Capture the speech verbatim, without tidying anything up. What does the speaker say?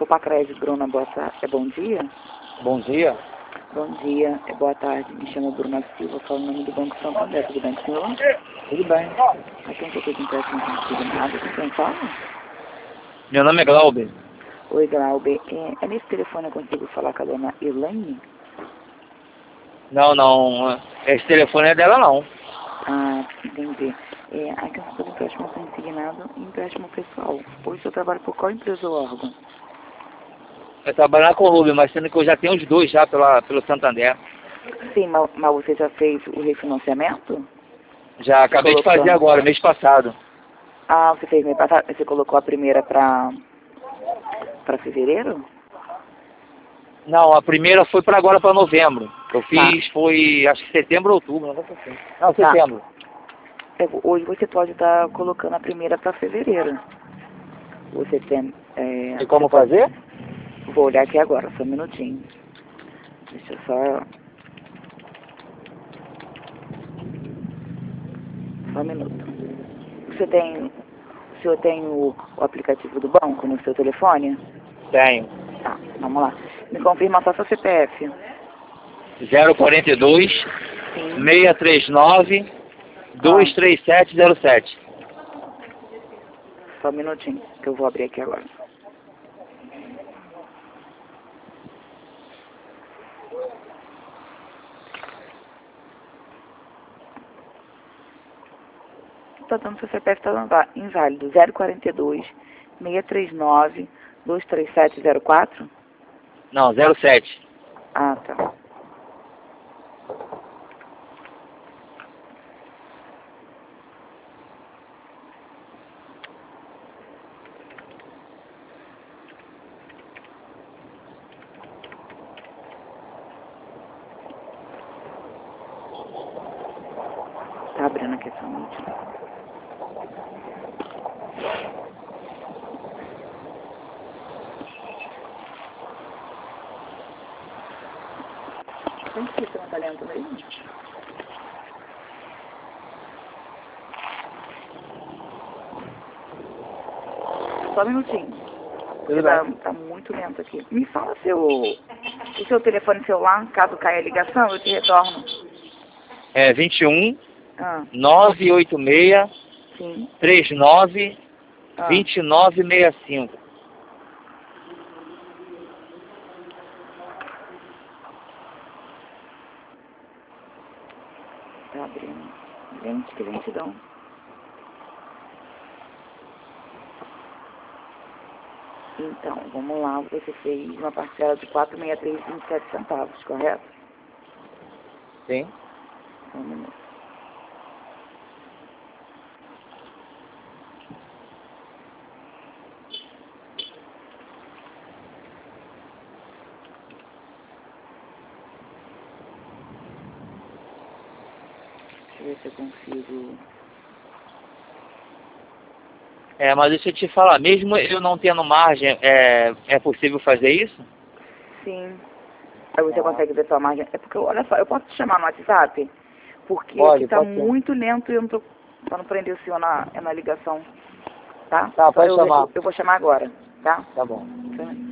Pacred, Bruna, boa tarde. É bom dia? Bom dia. Bom dia, é boa tarde. Me chamo Bruna Silva, falo em nome do Banco Santander. Tudo bem com o senhor? Tudo bem. Aqui é um pouquinho de empréstimo consignado. Com quem fala? Meu nome é Glauber. Oi, Glauber. É, é nesse telefone eu consigo falar com a dona Elaine? Não, não. Esse telefone é dela, não. Ah, entendi. É, aqui é um pouco de empréstimo consignado e empréstimo pessoal. Hoje eu trabalho por qual empresa ou órgão? Eu trabalho na Corrubio, mas sendo que eu já tenho os dois já pela, pelo Santander. Sim, mas, mas você já fez o refinanciamento? Já acabei de fazer agora, mês passado. Ah, você fez mês passado? Você colocou a primeira para para fevereiro? Não, a primeira foi para agora, para novembro. Eu fiz, Tá. foi, acho que setembro ou outubro, não sei assim. Não, Tá. setembro. É, hoje você pode estar colocando a primeira para fevereiro. Você tem... É, E como você pode... fazer? Vou olhar aqui agora, só um minutinho. Deixa eu só... Só um minuto. Você tem... O senhor tem o, o aplicativo do banco no seu telefone? Tenho. Tá, vamos lá. Me confirma só seu C P F. zero quarenta e dois, Sim. seiscentos e trinta e nove, duzentos e trinta e sete zero sete. Só um minutinho, que eu vou abrir aqui agora. Tá dando seu C P F, tá dando inválido. zero quarenta e dois, seiscentos e trinta e nove, duzentos e trinta e sete zero quatro? Não, zero sete. Ah, tá. Tá abrindo aqui essa noite. Quanto que você não tá lendo mesmo? Só um minutinho. Tudo Tá, bem. tá muito lento aqui. Me fala seu, o seu telefone celular, caso caia a ligação, eu te retorno. É vinte e um, Ah, novecentos e oitenta e seis, sim. trinta e nove, Ah, vinte e nove sessenta e cinco. tá abrindo. Gente, que lentidão. Então, vamos lá. Você fez uma parcela de quatrocentos e sessenta e três reais e vinte e sete centavos, correto? Sim. Só um minuto. Deixa eu ver se eu consigo... É, mas deixa eu te falar, mesmo eu não tendo margem, é, é possível fazer isso? Sim. Aí você Ah. consegue ver sua margem. É porque, olha só, eu posso te chamar no WhatsApp? Porque aqui Pode, tá pode sim. muito lento e eu não tô... Pra não prender o senhor na, na ligação. Tá? Tá, Só pode eu, chamar. eu, eu vou chamar agora, tá? Tá bom. Só um minuto.